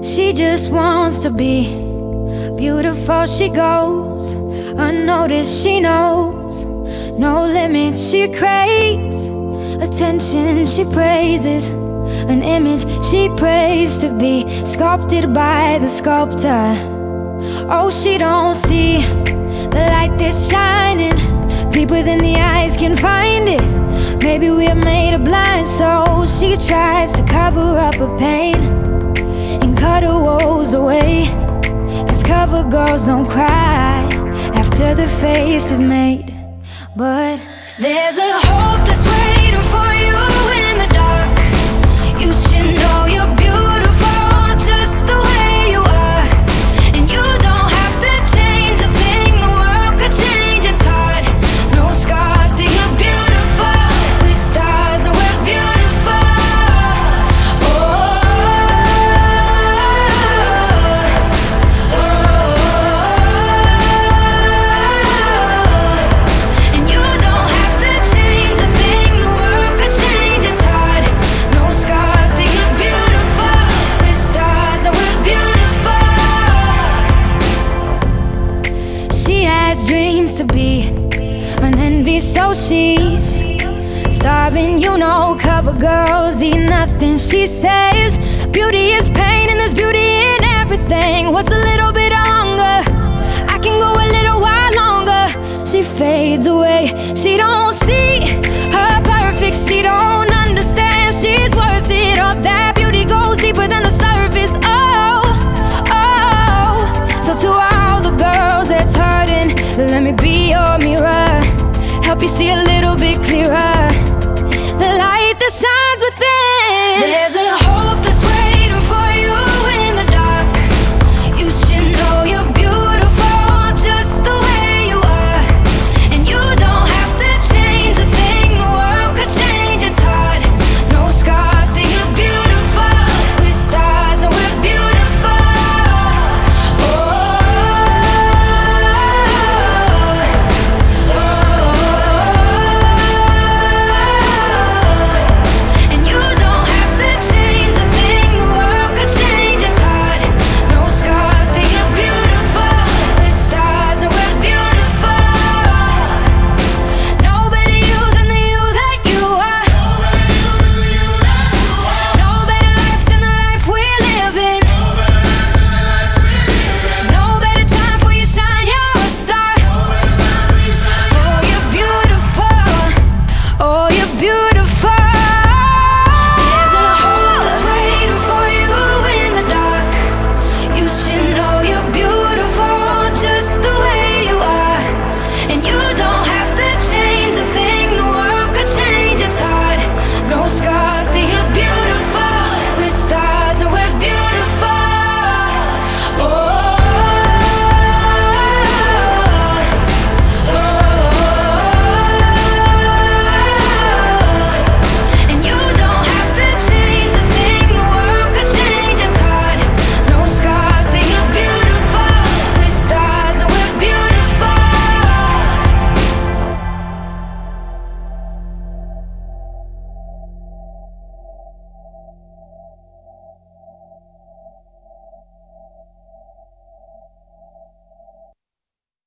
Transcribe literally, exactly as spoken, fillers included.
She just wants to be beautiful. She goes unnoticed. She knows no limits. She craves attention. She praises an image she prays to be sculpted by the sculptor. Oh, she don't see the light that's shining deeper than the eyes can find it. Maybe we're made of blind souls. She tries to cover up her pain and cut her woes away, 'cause cover girls don't cry after the face is made. But there's a hope that's waiting for you in the dark. You should know you're beautiful just the way you are, and you don't have to change a thing. The world could change, it's hard. No scars, see you're beautiful. We're stars and we're beautiful. Oh, oh, oh. And you don't have to change a thing. The world could change, it's hard. No scars, see you're beautiful. We're stars and we're beautiful. She has dreams to be an envy, so she's starving. You know, cover girls eat nothing. She says beauty is pain and there's beauty in everything. What's a little bit on